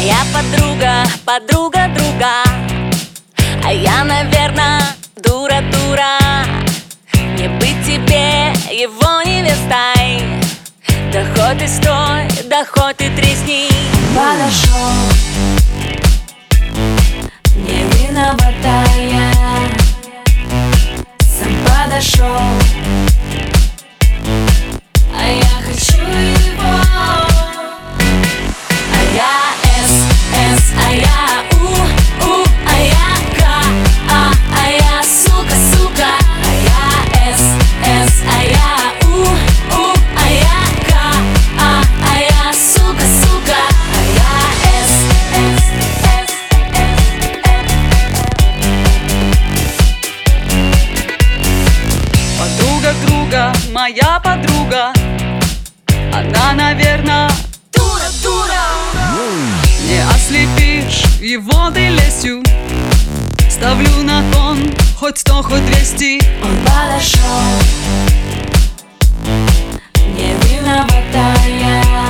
Моя подруга, подруга друга, а я, наверное, дура-дура. Не быть тебе его невестой, да хоть и стой, да хоть и тресни. Подошел, не виноватая, сам подошел, а я хочу его. А я С, а я У, а я К, а я сука, сука. А я С, а я У, а я К, а я сука, сука. А я С. Подруга друга, моя подруга, она, наверное, Дура, дура. не ослепишь его ты лестью. Ставлю на кон хоть 100, хоть 200. Он подошел, не виноватая,